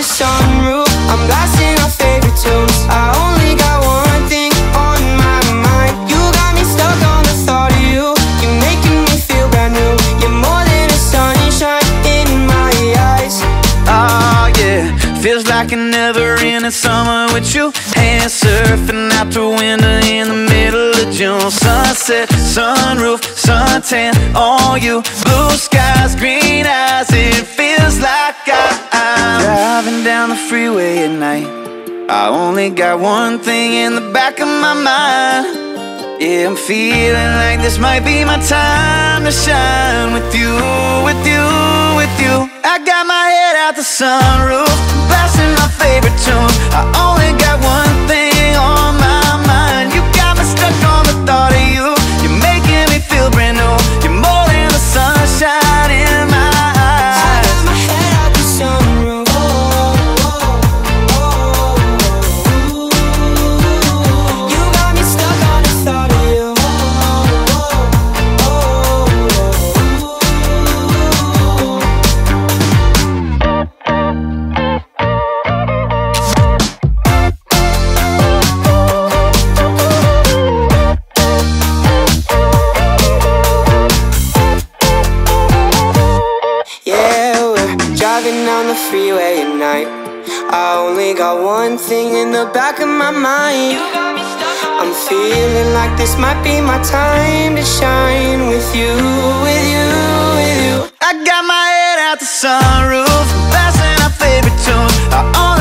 the sunroof, I'm blasting our favorite tunes. I only got one thing on my mind. You got me stuck on the thought of you. You're making me feel brand new. You're more than a sunshine in my eyes. Oh yeah, feels like a never-ending summer with you. Hand surfing out the window in the middle of June. Sunset, sunroof, suntan on you. Blue skies, green eyes, it feels like I'm driving down the freeway at night. I only got one thing in the back of my mind. Yeah, I'm feeling like this might be my time to shine with you, with you, with you. I got my head out the sunroof, blasting my favorite tune. I only got one thing on my mind. You got me stuck on the thought of you. You're making me feel brand new. You're more than the sunshine in my eyes. I got my head out the sunroof. You got me stuck on the thought of you. Yeah, we're driving down the freeway at night. I only got one thing in the back of my mind. I'm feeling like this might be my time to shine with you, with you, with you. I got my head out the sunroof, blasting our favorite tune. I only